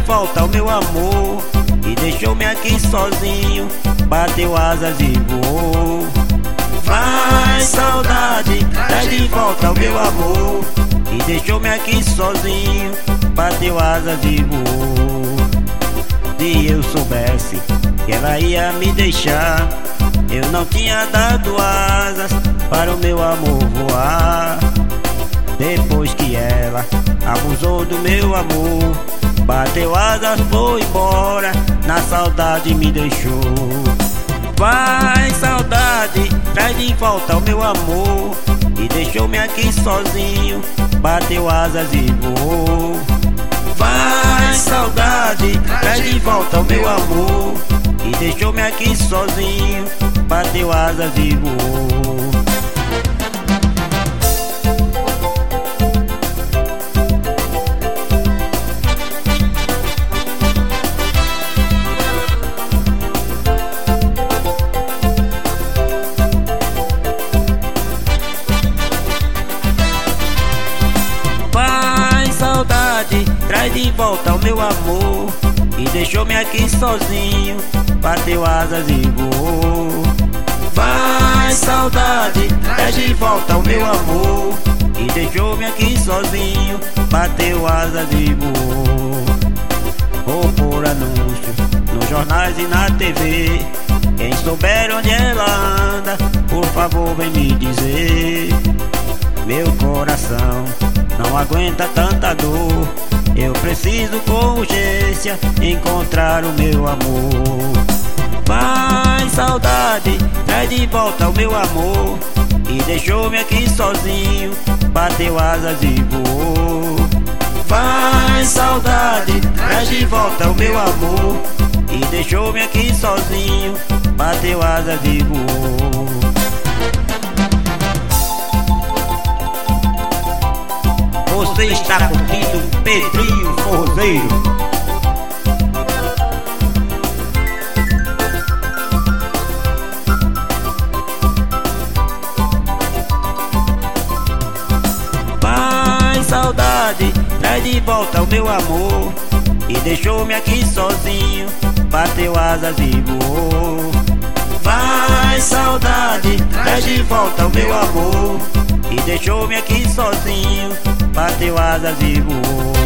volta o meu amor e deixou-me aqui sozinho, bateu asas e voou. Vai, saudade, traz de volta o meu amor e deixou-me aqui sozinho, bateu asas e voou. Se eu soubesse que ela ia me deixar, eu não tinha dado asas para o meu amor voar. Depois que ela abusou do meu amor, bateu asas, foi embora, na saudade me deixou. Vai, saudade, traz de volta o meu amor e deixou-me aqui sozinho, bateu asas e voou. Vai, saudade, traz de volta o meu amor e deixou-me aqui sozinho, bateu asas e voou. Traz de volta o meu amor e deixou-me aqui sozinho, bateu asas e voou. Vai, saudade, traz de volta o meu amor e deixou-me aqui sozinho, bateu asas e voou. Vou pôr anúncio nos jornais e na TV, quem souber onde ela anda, por favor vem me dizer. Meu coração não aguenta tanta dor, eu preciso com urgência encontrar o meu amor. Vai, saudade, traz de volta o meu amor e deixou-me aqui sozinho, bateu asas e voou. Vai, saudade, traz de volta o meu amor e deixou-me aqui sozinho, bateu asas e voou. Você está curtindo Pedrinho Forrozeiro. Vai, saudade, traz de volta o meu amor e deixou-me aqui sozinho, bateu asas e voou. Vai, saudade, traz de volta o meu amor e deixou-me aqui sozinho, bateu asas e voou.